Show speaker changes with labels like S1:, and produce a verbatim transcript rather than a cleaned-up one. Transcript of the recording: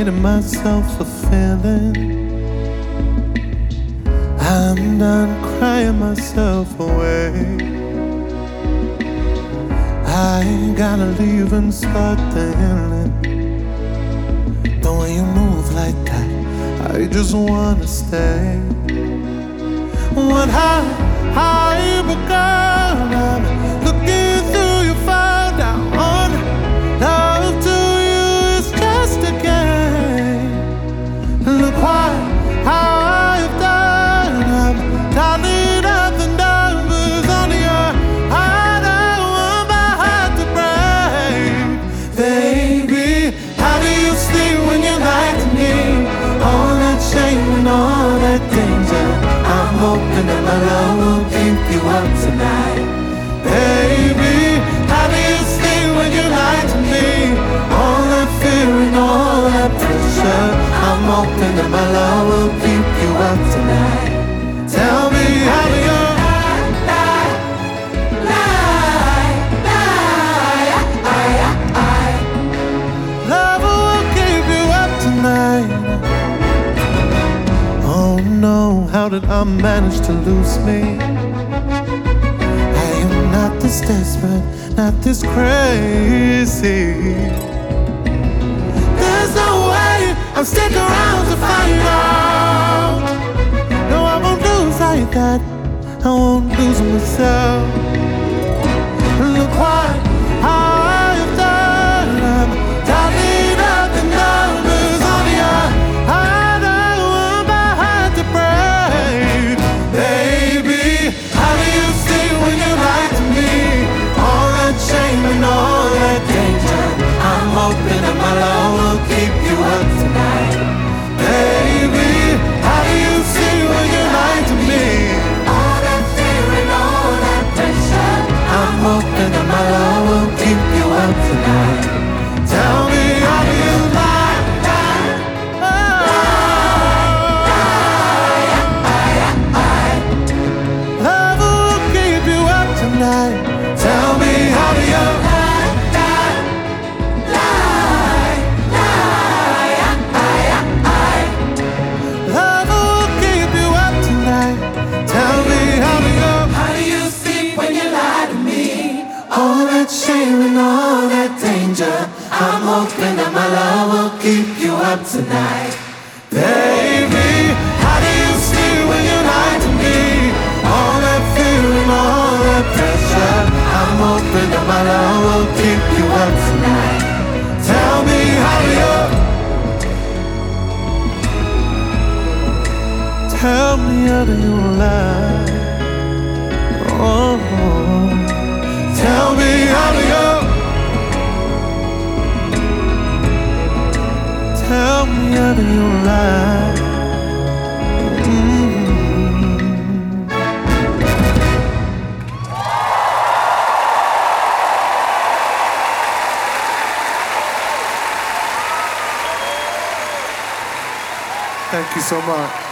S1: traded myself for feeling. I'm done crying myself away. I gotta leave and start the healing. The way you move like that, I just wanna stay. What high, high, but girl, I'm looking through your phone down. Love to you is just a game. Look what I've done. I'm tallying up the numbers on your heart. I want my heart to break. Baby, how do you sleep when you lie to me? All that shame and all that danger. I'm hoping that my love will keep you up tonight. Baby, how do you sleep when you lie to me? All that fear and all that pressure. I'm hoping that my love will keep you up tonight. Tell me, how do you lie, lie, lie, lie, lie. Love will keep you up tonight. Oh no, how did I manage to lose me? I am not this desperate, not this crazy. There's no way I'm sticking around to find out. No, I won't lose like that. I won't lose myself. Look what I've done. I'm tallying up the numbers on your heart. I want my heart to break. Baby, how do you see when you lie to me? All that shame and all that danger. I'm hoping that my love will keep you up tonight. Baby, how do you see when you lie to me? All that fear and all that pressure. I'm hoping that my love will keep you up tonight. Tell me, how do you lie, lie, lie, lie, lie. Love will keep you up tonight. Tell me, how do you lie, lie, lie, lie, lie. Love will keep you up tonight. Tell me, how do you, how do you sleep when you lie to me? All that shame and all that danger. I'm hoping that my love will keep you up tonight. Baby, how do you sleep when you lie to me? All that fear and all that pressure. I'm hoping that my love will keep you up tonight. Tell me, how do you, tell me, how do you lie? Oh, tell me, how do you, tell me, how do you lie? Mm-hmm. Thank you so much.